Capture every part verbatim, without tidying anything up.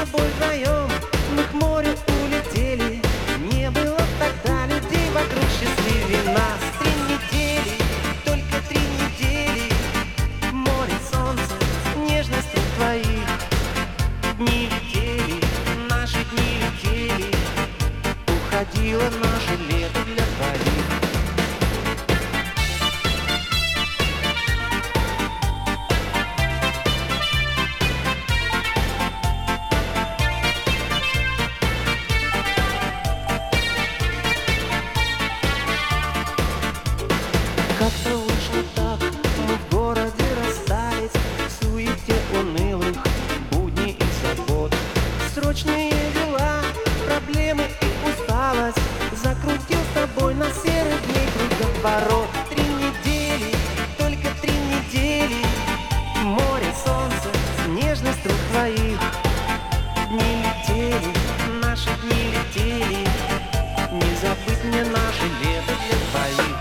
тобой вдвоем мы к морю улетели. Не было тогда людей вокруг счастливее нас. Три недели, только три недели. Море, солнце, нежность рук твоих. Дни летели, наши дни летели. Уходило наше лето для двоих. Как-то вышло так, мы в городе расстались, в суете унылых будней и забот. Срочные дела, проблемы и усталость закрутил с тобой на серых дней круговорот. Три недели, только три недели. Море, солнце, нежность рук твоих. Дни летели, наши дни летели. Не забыть мне наше лето для двоих.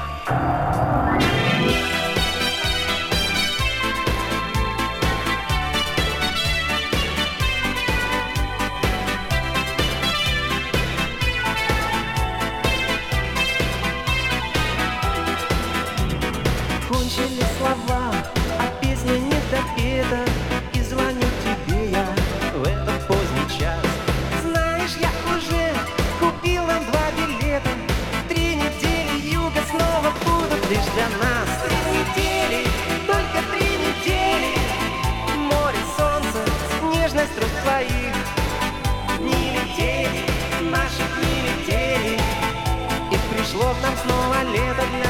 Кончились слова, а песня не допета. И звоню тебе я в этот поздний час. Знаешь, я уже купил нам два билета. Три недели юга снова будут лишь для нас. Три недели, только три недели. Море, солнце, нежность рук твоих. Дни летели, наши дни летели. И пришло к нам снова лето для